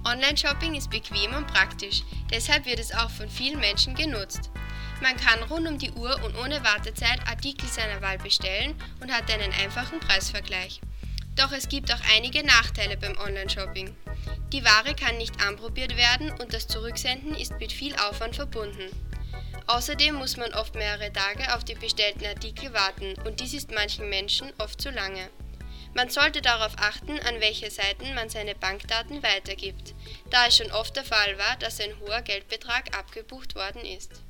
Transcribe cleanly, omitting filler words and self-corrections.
Online-Shopping ist bequem und praktisch, deshalb wird es auch von vielen Menschen genutzt. Man kann rund um die Uhr und ohne Wartezeit Artikel seiner Wahl bestellen und hat einen einfachen Preisvergleich. Doch es gibt auch einige Nachteile beim Online-Shopping. Die Ware kann nicht anprobiert werden und das Zurücksenden ist mit viel Aufwand verbunden. Außerdem muss man oft mehrere Tage auf die bestellten Artikel warten und dies ist manchen Menschen oft zu lange. Man sollte darauf achten, an welche Seiten man seine Bankdaten weitergibt, da es schon oft der Fall war, dass ein hoher Geldbetrag abgebucht worden ist.